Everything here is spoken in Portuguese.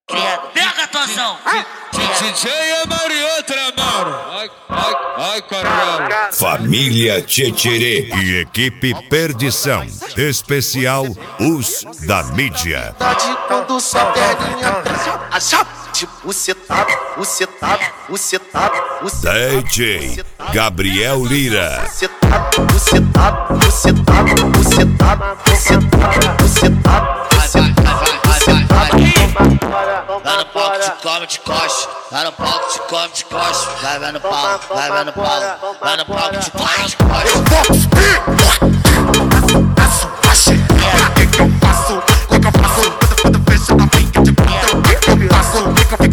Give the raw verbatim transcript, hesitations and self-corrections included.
Pega a atuação! D J é Marioutra, mano. Ai, ai, ai, caralho. Família Tchê e equipe Perdição. Especial Os da Mídia. Quando sua perninha tipo setado, o setado, o setado, o D J Gabriel Lira. o setado, o setado, o setado, o setado, o setado, o setado. Vai no palco, te come, te coxe. Vai no palco, te come, te coxe. Vai, vai no palco, vai, vai no palco. Vai no palco, te come, te coxe. Eu vou cuspir, passo a xereca. O que que eu faço? O que que eu faço? Quando fecha a minha, o que que eu faço? O que que eu faço?